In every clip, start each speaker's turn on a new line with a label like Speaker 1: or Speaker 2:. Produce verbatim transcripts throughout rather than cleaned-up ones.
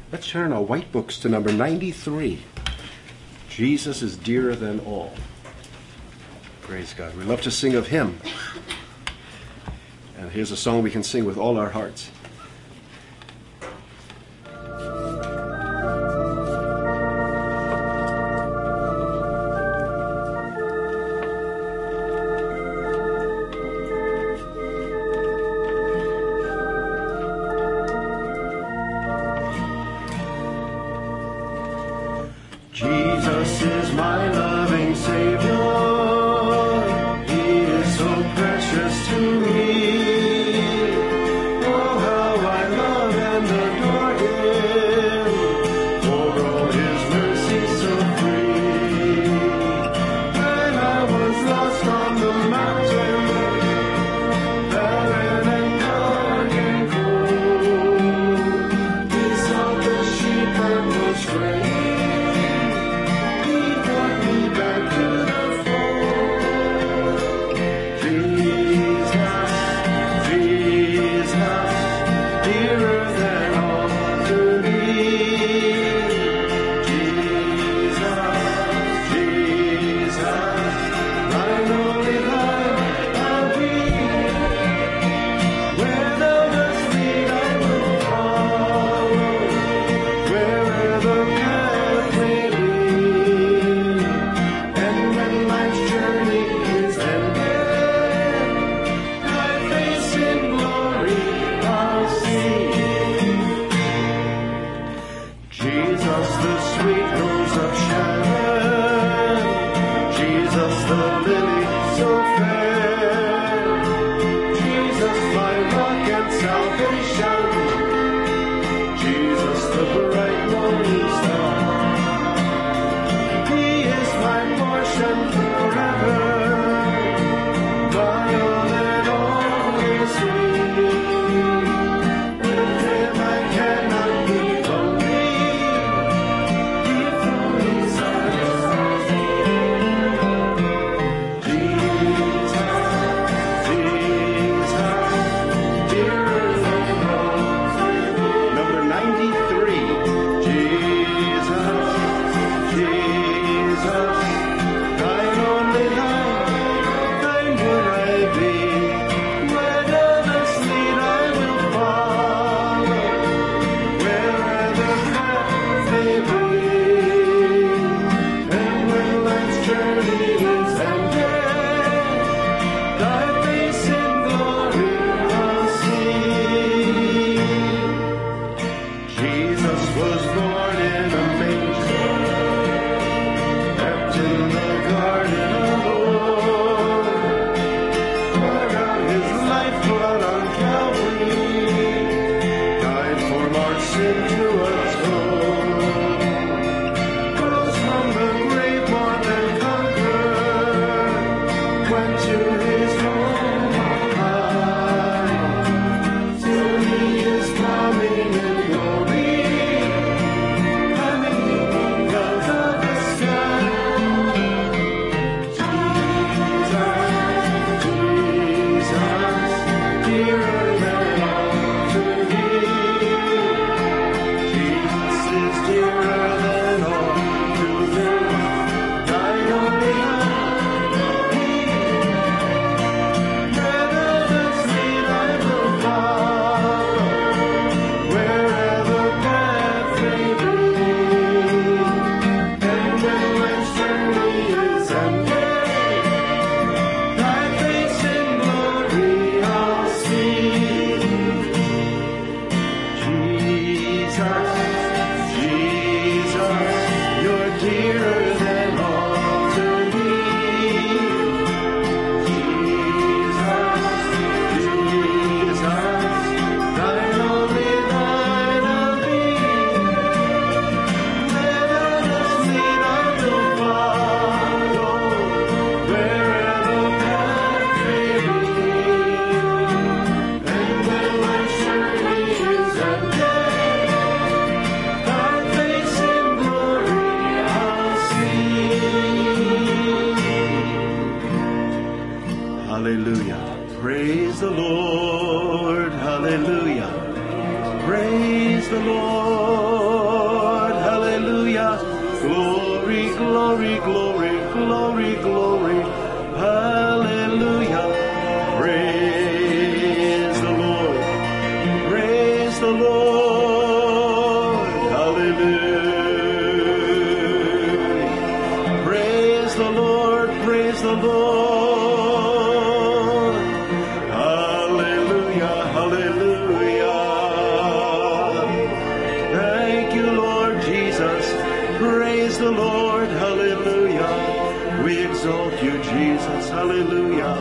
Speaker 1: Let's turn our white books to number ninety-three. Jesus is dearer than all. Praise God. We love to sing of him. And here's a song we can sing with all our hearts.
Speaker 2: Jesus is my loving Savior. He is so precious to me. Oh, how I love and adore him. For all his mercy so free. When I was lost on the mountain, barren and dark and cold, he sought the sheep that was straying.
Speaker 1: the Lord, hallelujah. We exalt you, Jesus, hallelujah.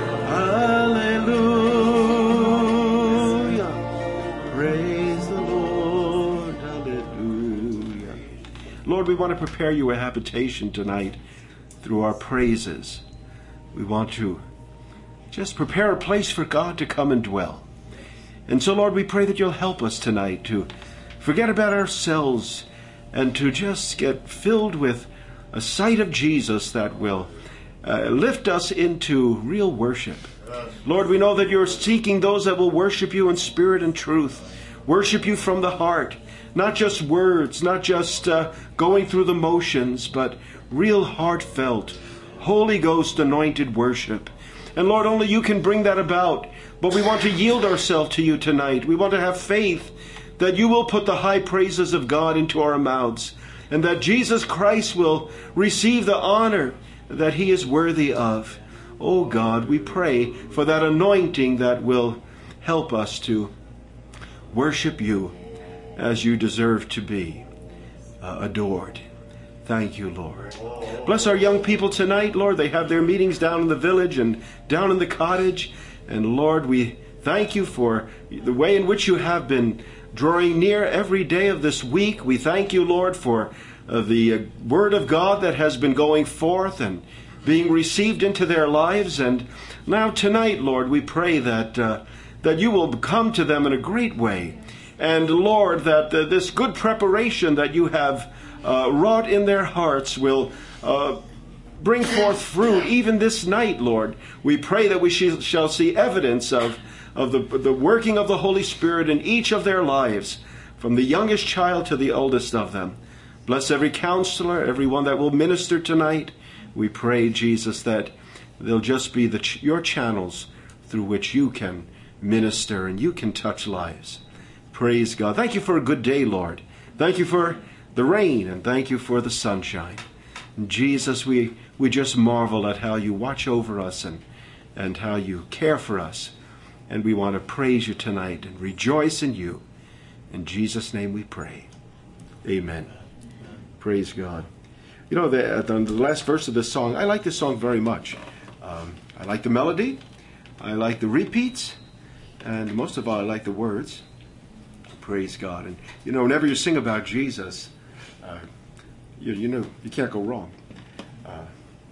Speaker 1: Hallelujah. Praise the Lord, hallelujah. Lord, we want to prepare you a habitation tonight through our praises. We want to just prepare a place for God to come and dwell. And so, Lord, we pray that you'll help us tonight to forget about ourselves and to just get filled with a sight of Jesus that will uh, lift us into real worship. Lord, we know that you're seeking those that will worship you in spirit and truth, worship you from the heart, not just words, not just uh, going through the motions, but real heartfelt, Holy Ghost anointed worship. And Lord, only you can bring that about. But we want to yield ourselves to you tonight. We want to have faith that you will put the high praises of God into our mouths, and that Jesus Christ will receive the honor that he is worthy of. Oh God, we pray for that anointing that will help us to worship you as you deserve to be uh, adored. Thank you, Lord. Bless our young people tonight, Lord. They have their meetings down in the village and down in the cottage. And Lord, we thank you for the way in which you have been drawing near every day of this week. We thank you, Lord, for uh, the uh, word of God that has been going forth and being received into their lives. And now tonight, Lord, we pray that uh, that you will come to them in a great way. And Lord, that uh, this good preparation that you have uh, wrought in their hearts will uh, bring forth fruit even this night, Lord. We pray that we sh- shall see evidence of, of the, the working of the Holy Spirit in each of their lives, from the youngest child to the oldest of them. Bless every counselor, everyone that will minister tonight. We pray, Jesus, that they'll just be the ch- your channels through which you can minister and you can touch lives. Praise God. Thank you for a good day, Lord. Thank you for the rain, and thank you for the sunshine. And Jesus, we, we just marvel at how you watch over us and, and how you care for us. And we want to praise you tonight and rejoice in you. In Jesus' name we pray. Amen. Praise God. You know, the, the, the last verse of this song, I like this song very much. Um, I like the melody. I like the repeats. And most of all, I like the words. Praise God. And, you know, whenever you sing about Jesus, uh, you, you know, you can't go wrong. Uh,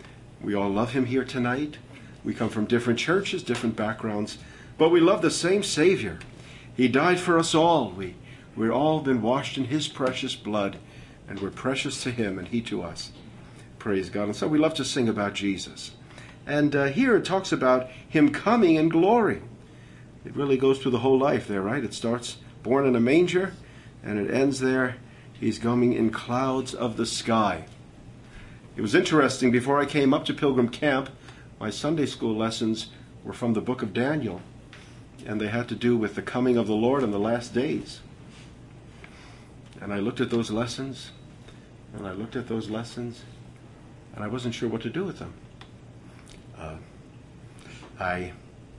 Speaker 1: we all love him here tonight. We come from different churches, different backgrounds, but we love the same Savior. He died for us all. We, we're all been washed in his precious blood, and we're precious to him and he to us. Praise God. And so we love to sing about Jesus. And uh, here it talks about him coming in glory. It really goes through the whole life there, right? It starts born in a manger, and it ends there. He's coming in clouds of the sky. It was interesting, before I came up to Pilgrim Camp, my Sunday school lessons were from the book of Daniel, and they had to do with the coming of the Lord in the last days. And I looked at those lessons, and I looked at those lessons, and I wasn't sure what to do with them. Uh, I,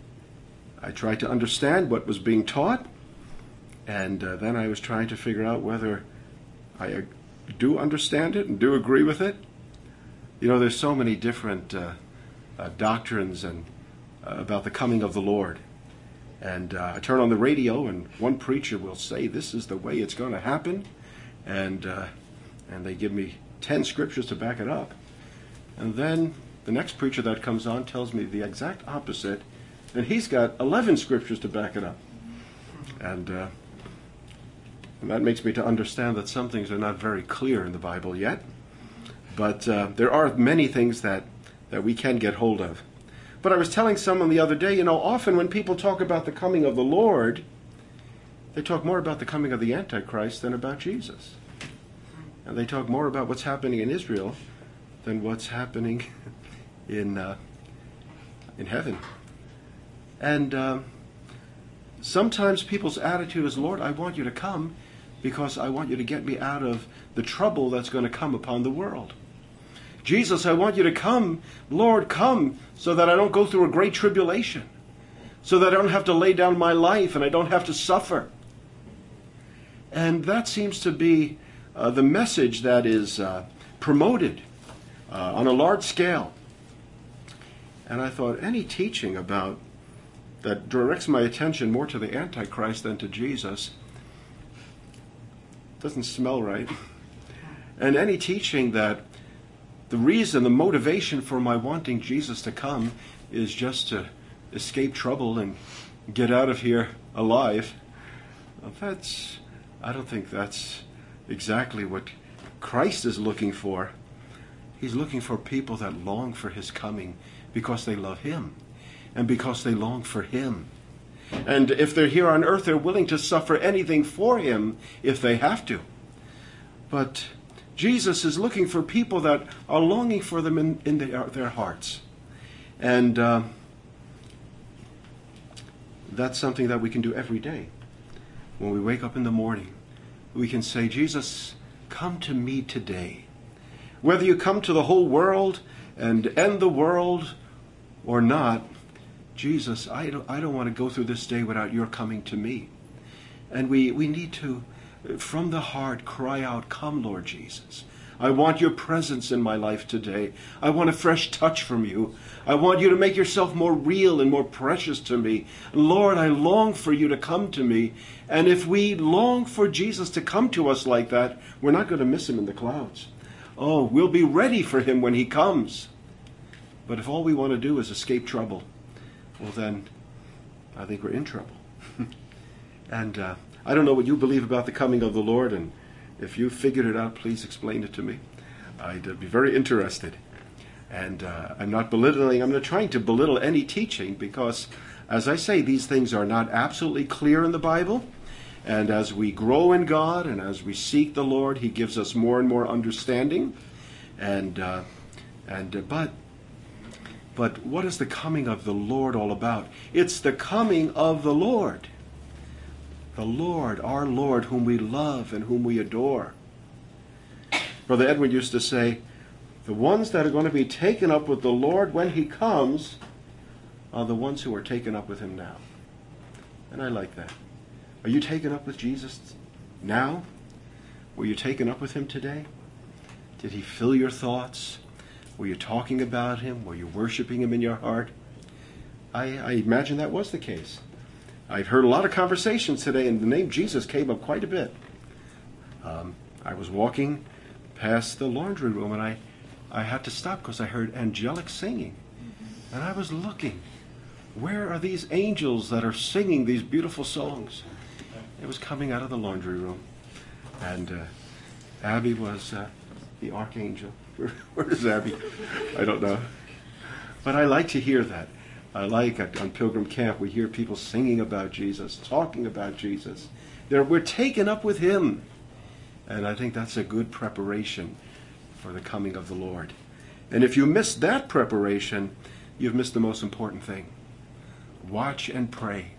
Speaker 1: I tried to understand what was being taught, and uh, then I was trying to figure out whether I uh, do understand it and do agree with it. You know, there's so many different uh, uh, doctrines and uh, about the coming of the Lord. And uh, I turn on the radio, and one preacher will say, this is the way it's going to happen. And, uh, and they give me ten scriptures to back it up. And then the next preacher that comes on tells me the exact opposite, and he's got eleven scriptures to back it up. And... Uh, And that makes me to understand that some things are not very clear in the Bible yet. But uh, there are many things that, that we can get hold of. But I was telling someone the other day, you know, often when people talk about the coming of the Lord, they talk more about the coming of the Antichrist than about Jesus. And they talk more about what's happening in Israel than what's happening in, uh, in heaven. And uh, sometimes people's attitude is, Lord, I want you to come, because I want you to get me out of the trouble that's going to come upon the world. Jesus, I want you to come, Lord, come, so that I don't go through a great tribulation, so that I don't have to lay down my life and I don't have to suffer. And that seems to be uh, the message that is uh, promoted uh, on a large scale. And I thought, any teaching about that directs my attention more to the Antichrist than to Jesus doesn't smell right. And any teaching that the reason, the motivation for my wanting Jesus to come is just to escape trouble and get out of here alive, well, that's, I don't think that's exactly what Christ is looking for. He's looking for people that long for his coming because they love him and because they long for him. And if they're here on earth, they're willing to suffer anything for him if they have to. But Jesus is looking for people that are longing for them in, in their, their hearts. And uh, that's something that we can do every day. When we wake up in the morning, we can say, Jesus, come to me today. Whether you come to the whole world and end the world or not, Jesus, I don't, I don't want to go through this day without your coming to me. And we, we need to, from the heart, cry out, come, Lord Jesus. I want your presence in my life today. I want a fresh touch from you. I want you to make yourself more real and more precious to me. Lord, I long for you to come to me. And if we long for Jesus to come to us like that, we're not going to miss him in the clouds. Oh, we'll be ready for him when he comes. But if all we want to do is escape trouble, well then, I think we're in trouble. And uh, I don't know what you believe about the coming of the Lord, and if you figured it out, please explain it to me. I'd uh, be very interested. And uh, I'm not belittling, I'm not trying to belittle any teaching, because, as I say, these things are not absolutely clear in the Bible. And as we grow in God and as we seek the Lord, he gives us more and more understanding. And uh, and uh, but but what is the coming of the Lord all about? It's the coming of the Lord. The Lord, our Lord, whom we love and whom we adore. Brother Edward used to say, the ones that are going to be taken up with the Lord when he comes are the ones who are taken up with him now. And I like that. Are you taken up with Jesus now? Were you taken up with him today? Did he fill your thoughts? Were you talking about him? Were you worshiping him in your heart? I, I imagine that was the case. I've heard a lot of conversations today, and the name Jesus came up quite a bit. Um, I was walking past the laundry room, and I, I had to stop because I heard angelic singing. And I was looking. Where are these angels that are singing these beautiful songs? It was coming out of the laundry room. And uh, Abby was uh, the archangel. Where, where is Abby? I don't know. But I like to hear that. I like at, on Pilgrim Camp, we hear people singing about Jesus, talking about Jesus. They're, we're taken up with him. And I think that's a good preparation for the coming of the Lord. And if you miss that preparation, you've missed the most important thing. Watch and pray.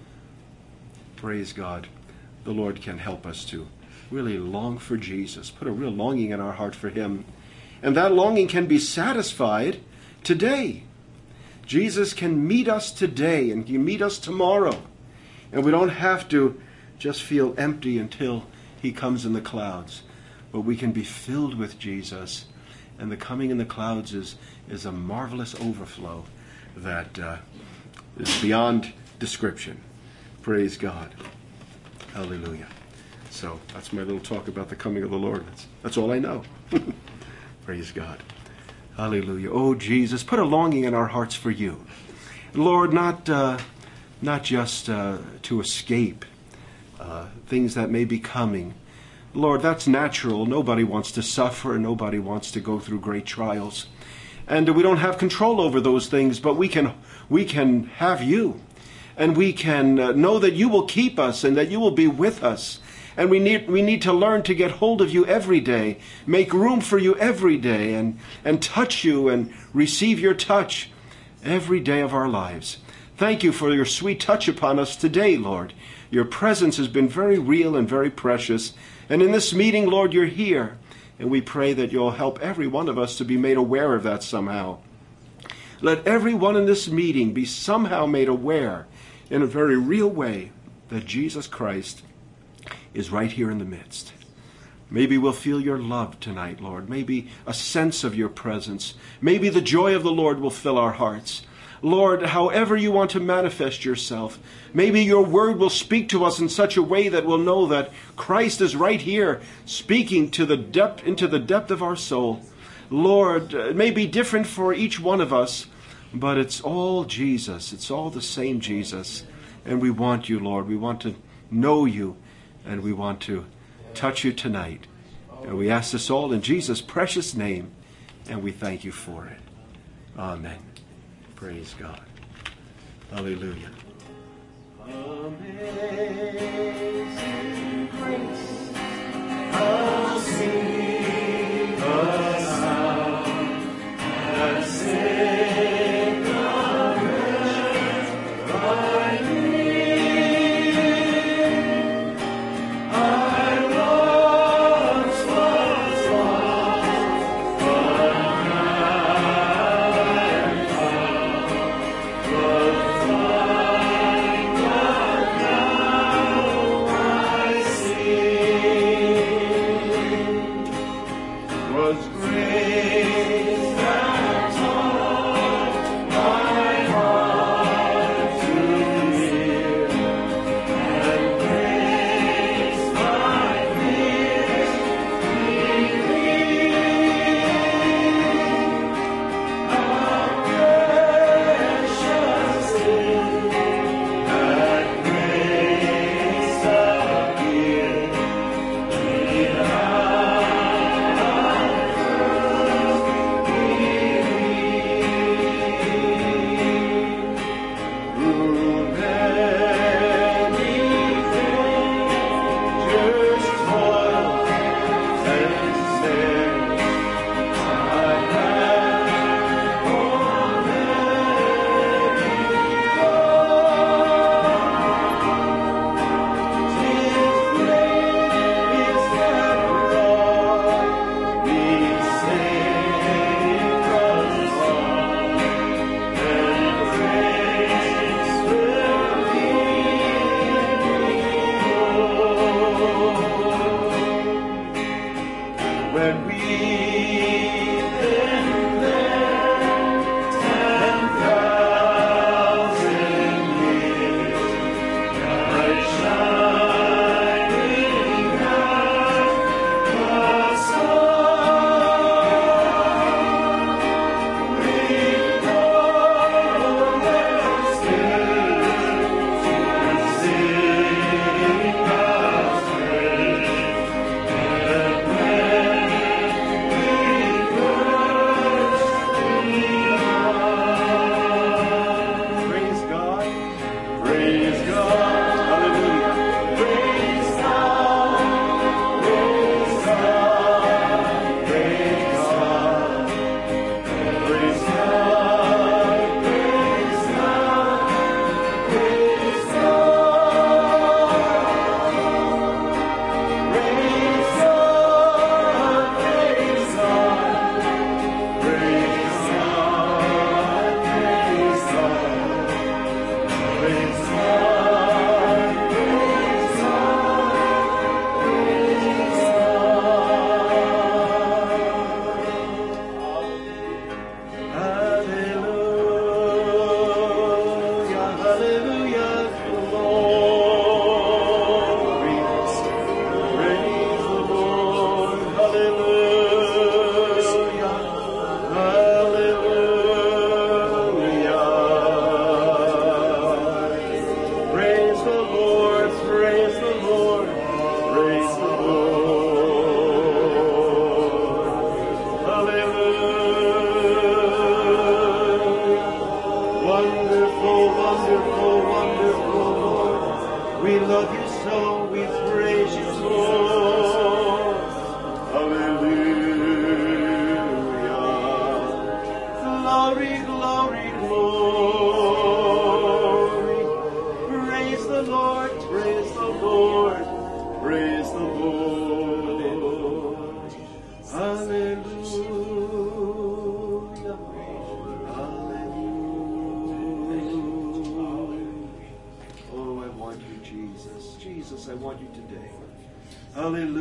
Speaker 1: Praise God. The Lord can help us to really long for Jesus. Put a real longing in our heart for him. And that longing can be satisfied today. Jesus can meet us today and can meet us tomorrow. And we don't have to just feel empty until he comes in the clouds. But we can be filled with Jesus. And the coming in the clouds is, is a marvelous overflow that uh, is beyond description. Praise God. Hallelujah. So that's my little talk about the coming of the Lord. That's, that's all I know. Praise God. Hallelujah. Oh, Jesus, put a longing in our hearts for you. Lord, not uh, not just uh, to escape uh, things that may be coming. Lord, that's natural. Nobody wants to suffer. Nobody wants to go through great trials. And we don't have control over those things, but we can we can have you. And we can uh, know that you will keep us and that you will be with us. And we need we need to learn to get hold of you every day, make room for you every day, and, and touch you and receive your touch every day of our lives. Thank you for your sweet touch upon us today, Lord. Your presence has been very real and very precious. And in this meeting, Lord, you're here. And we pray that you'll help every one of us to be made aware of that somehow. Let everyone in this meeting be somehow made aware in a very real way that Jesus Christ is right here in the midst. Maybe we'll feel your love tonight, Lord. Maybe a sense of your presence. Maybe the joy of the Lord will fill our hearts. Lord, however you want to manifest yourself, maybe your word will speak to us in such a way that we'll know that Christ is right here, speaking to the depth, into the depth of our soul. Lord, it may be different for each one of us, but it's all Jesus. It's all the same Jesus. And we want you, Lord. We want to know you, and we want to touch you tonight. And we ask this all in Jesus' precious name, and we thank you for it. Amen. Praise God. Hallelujah. Amazing grace, how sweet the sound that saved a wretch like me. I once was lost, but now I'm found. But find that now I see was grace that taught my heart to fear, and grace my fears relieved. How precious is that grace appeared through many dangers, toils, and snares. I have already gone. 'Tis grace that brought me safe from all, and grace will lead me home. When we've been there ten thousand years, bright shining as the sun, we know there's still to sing God's praise. And when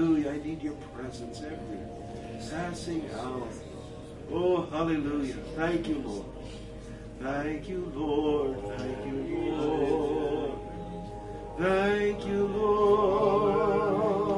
Speaker 1: Hallelujah. I need your presence everywhere. Passing out. Oh, hallelujah. Thank you, Lord. Thank you, Lord. Thank you, Lord. Thank you, Lord.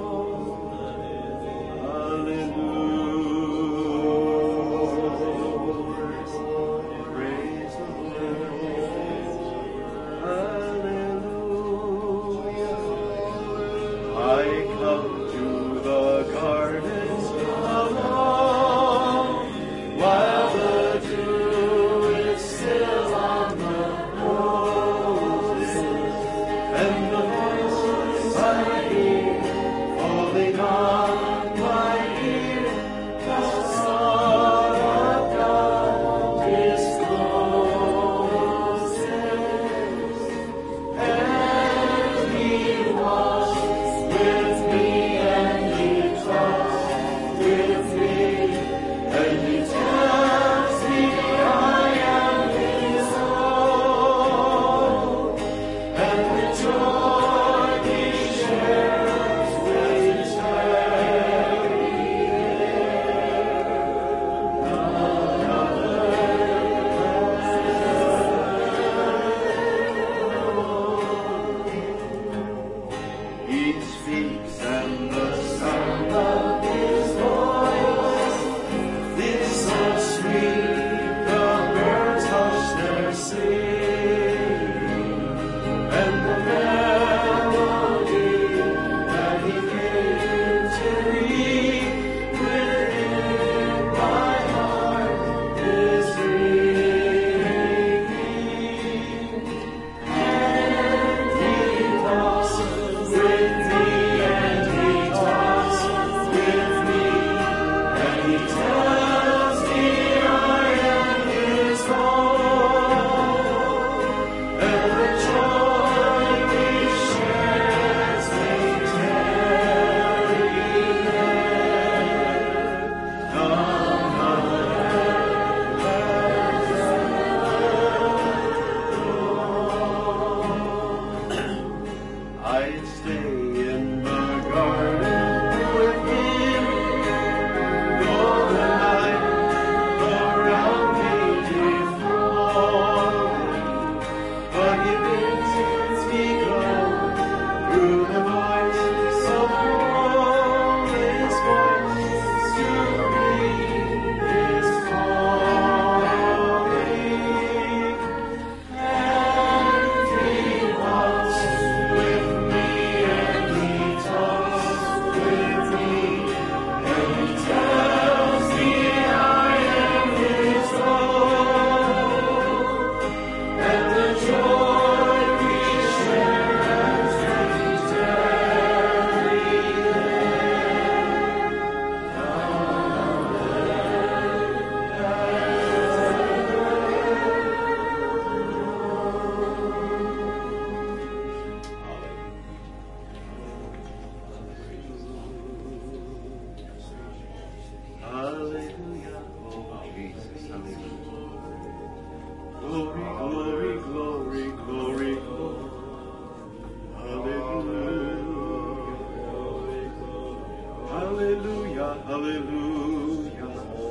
Speaker 1: Hallelujah, hallelujah.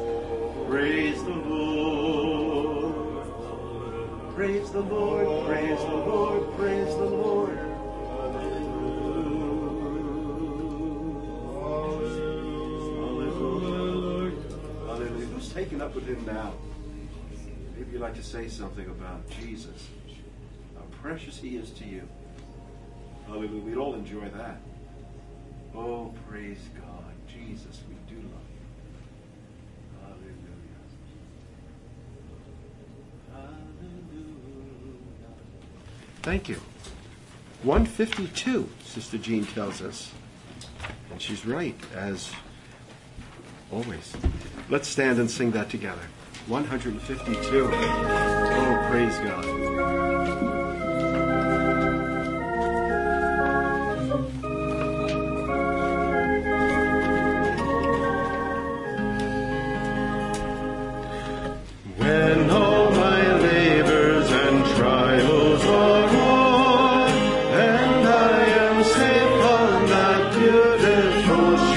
Speaker 1: Praise the Lord. Praise the Lord, praise the Lord, praise the Lord. Hallelujah. Hallelujah. Who's taken up with him now? Maybe you'd like to say something about Jesus. How precious he is to you. Hallelujah. We'd all enjoy that. Oh, praise God. Jesus, we do love you. Hallelujah. Hallelujah. Thank you. one fifty-two, Sister Jean tells us. And she's right, as always. Let's stand and sing that together. one fifty-two. Oh, praise God.
Speaker 2: Beautiful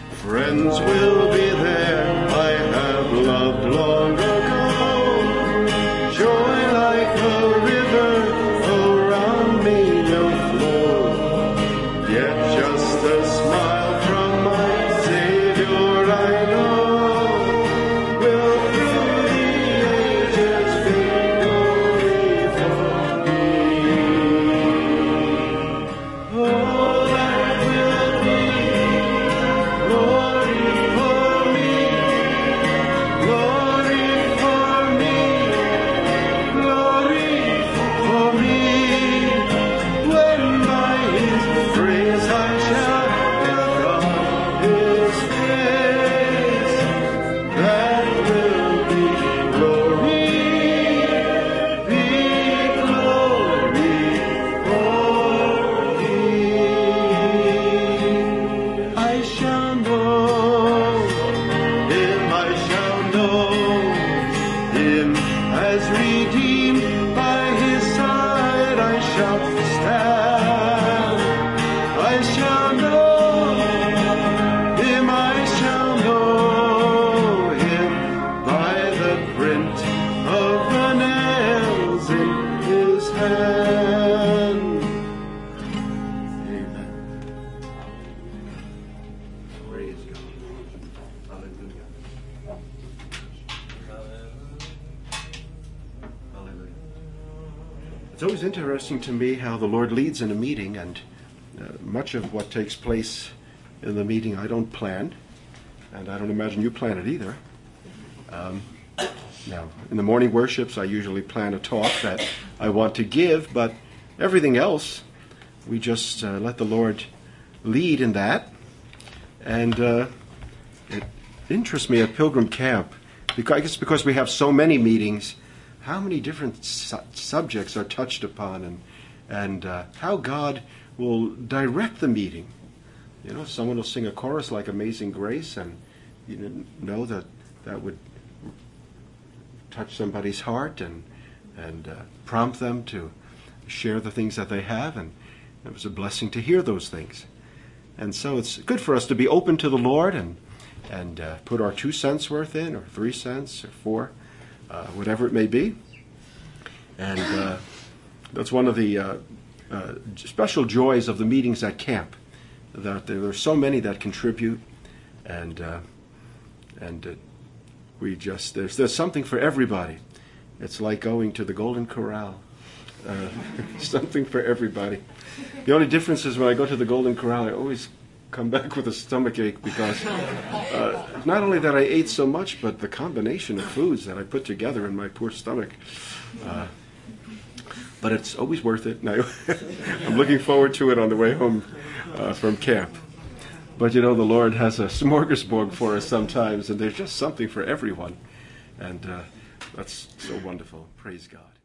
Speaker 1: Friends will be there I have loved long ago. Joy like a river around me will flow. Yet just a smile from my Savior I know will through the ages be glory for me. Oh, that will be glory for me, glory for me, glory for me. When by His praise I shall look on His face, that will be glory, be glory for me. I shall know Him, I shall know Him as redeemed by His side. I shall stand. I shall know Him, I shall know Him by the print of the nails in His hand. Amen. Praise God. Hallelujah. Hallelujah. It's always interesting to me how the Lord leads in a meeting, and uh, much of what takes place in the meeting I don't plan, and I don't imagine you plan it either. Um, now, in the morning worships, I usually plan a talk that I want to give, but everything else, we just uh, let the Lord lead in that. And uh, it interests me at Pilgrim Camp, because I guess because we have so many meetings, how many different su- subjects are touched upon, and and uh, how God will direct the meeting. You know, someone will sing a chorus like Amazing Grace, and you didn't know that that would touch somebody's heart and and uh, prompt them to share the things that they have, and it was a blessing to hear those things. And so it's good for us to be open to the Lord and and uh, put our two cents worth in, or three cents, or four, uh, whatever it may be. And uh, that's one of the uh, uh, special joys of the meetings at camp, that there are so many that contribute, and uh, and uh, we just there's there's something for everybody. It's like going to the Golden Corral. Uh, something for everybody. The only difference is when I go to the Golden Corral, I always come back with a stomach ache, because uh, not only that I ate so much, but the combination of foods that I put together in my poor stomach. Uh, but it's always worth it. And I, I'm looking forward to it on the way home uh, from camp. But you know, the Lord has a smorgasbord for us sometimes, and there's just something for everyone. And uh, that's so wonderful. Praise God.